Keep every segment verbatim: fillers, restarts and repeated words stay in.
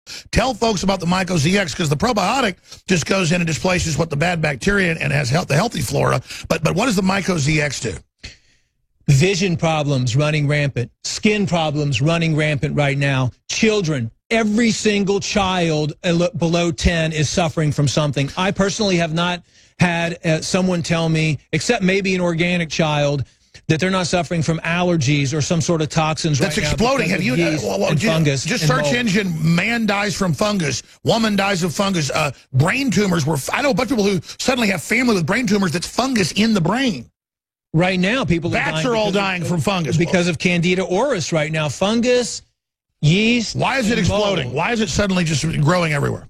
Tell folks about the Myco Z X, because the probiotic just goes in and displaces what the bad bacteria and has health, the healthy flora. But but what does the Myco Z X do? Vision problems running rampant. Skin problems running rampant right now. Children. Every single child below ten is suffering from something. I personally have not had uh, someone tell me, except maybe an organic child, that they're not suffering from allergies or some sort of toxins. That's right exploding. Now Have you? Uh, well, well, and just, fungus just and search mold. engine. Man dies from fungus. Woman dies of fungus. Uh, brain tumors. Were I know a bunch of people who suddenly have family with brain tumors. That's fungus in the brain. Right now, people bats are, are all dying of, from fungus because of Candida auris. Right now, fungus, yeast. Why is it exploding? Mold. Why is it suddenly just growing everywhere?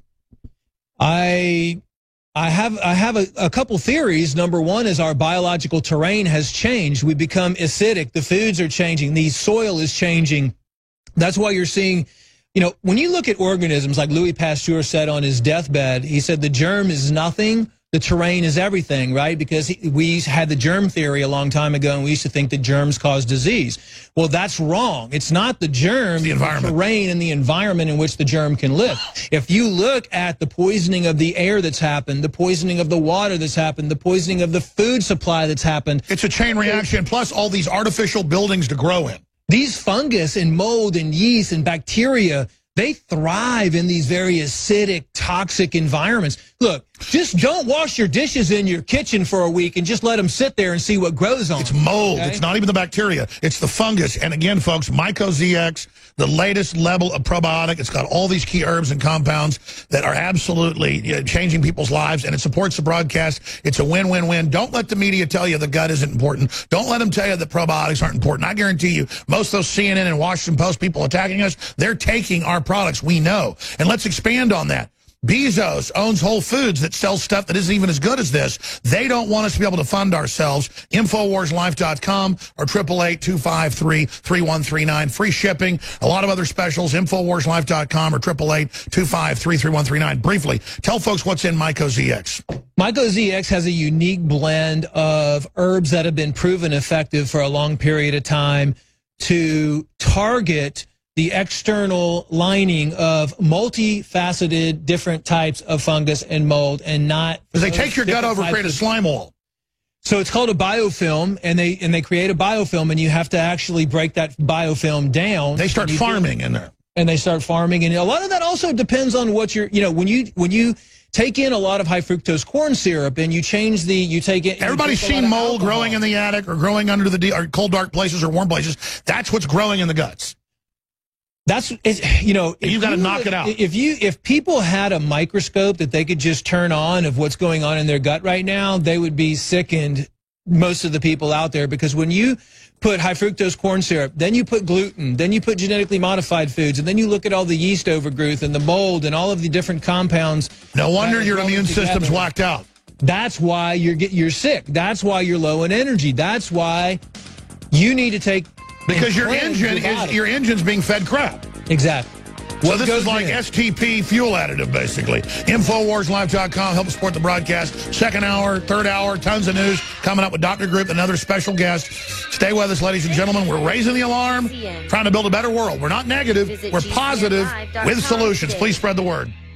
I. I have I have a, a couple theories. Number one is our biological terrain has changed. We've become acidic. The foods are changing. The soil is changing. That's why you're seeing, you know, when you look at organisms, like Louis Pasteur said on his deathbed, he said the germ is nothing, the terrain is everything, right? Because he, we had the germ theory a long time ago, and we used to think that germs cause disease. Well, that's wrong. It's not the germ, it's the environment. The terrain and the environment in which the germ can live. If you look at the poisoning of the air that's happened, the poisoning of the water that's happened, the poisoning of the food supply that's happened. It's a chain reaction, plus all these artificial buildings to grow in. These fungus and mold and yeast and bacteria, they thrive in these very acidic, toxic environments. Look, just don't wash your dishes in your kitchen for a week and just let them sit there and see what grows on them. It's mold. Okay? It's not even the bacteria. It's the fungus. And again, folks, Myco Z X, the latest level of probiotic. It's got all these key herbs and compounds that are absolutely you know, changing people's lives, and it supports the broadcast. It's a win-win-win. Don't let the media tell you the gut isn't important. Don't let them tell you that probiotics aren't important. I guarantee you, most of those C N N and Washington Post people attacking us, they're taking our products. We know. And let's expand on that. Bezos owns Whole Foods that sells stuff that isn't even as good as this. They don't want us to be able to fund ourselves. Infowars Life dot com or eight eight eight, two five three, three one three nine. Free shipping. A lot of other specials. Infowars Life dot com or eight eight eight, two five three, three one three nine. Briefly, tell folks what's in Myco Z X. Myco Z X has a unique blend of herbs that have been proven effective for a long period of time to target the external lining of multifaceted different types of fungus and mold, and not because they take your gut over and create a slime wall. So it's called a biofilm, and they and they create a biofilm, and you have to actually break that biofilm down. They start farming in there, and they start farming, and a lot of that also depends on what you're. You know, when you when you take in a lot of high fructose corn syrup, and you change the you take it. Everybody's seen mold growing in the attic or growing under the or cold dark places or warm places. That's what's growing in the guts. That's, you know, you got to knock if, it out. If you, if people had a microscope that they could just turn on of what's going on in their gut right now, they would be sickened, most of the people out there, because when you put high fructose corn syrup, then you put gluten, then you put genetically modified foods, and then you look at all the yeast overgrowth and the mold and all of the different compounds. No wonder your immune together. system's whacked out. That's why you're get, you're sick. That's why you're low in energy. That's why you need to take. Because your engine your is your engine's being fed crap. Exactly. So What this is like in? S T P fuel additive, basically. Infowars Life dot com, help support the broadcast. Second hour, third hour, tons of news coming up with Doctor Group, another special guest. Stay with us, ladies and gentlemen. We're raising the alarm, trying to build a better world. We're not negative. We're positive with solutions. Please spread the word.